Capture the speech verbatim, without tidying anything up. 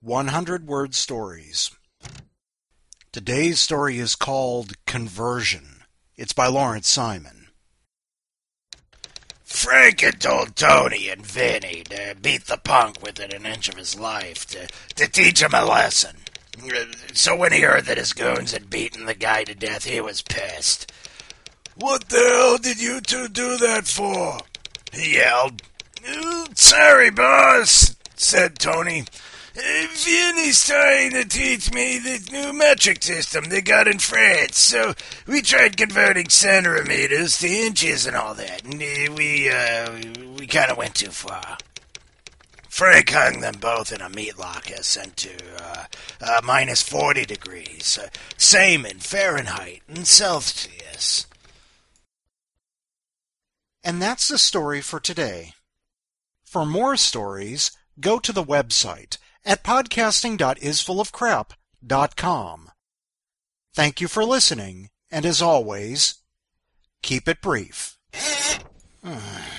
hundred word stories. Today's story is called Conversion. It's by Lawrence Simon. Frank had told Tony and Vinny to beat the punk within an inch of his life, to, to teach him a lesson. So when he heard that his goons had beaten the guy to death, he was pissed. "What the hell did you two do that for?" he yelled. "Sorry, boss," said Tony. "Vinny's trying to teach me this new metric system they got in France, so we tried converting centimeters to inches and all that, and we, uh, we kind of went too far." Frank hung them both in a meat locker sent to uh, uh, minus forty degrees, uh, same in Fahrenheit and Celsius. And that's the story for today. For more stories, go to the website at podcasting dot is full of crap dot com. Thank you for listening, and as always, keep it brief.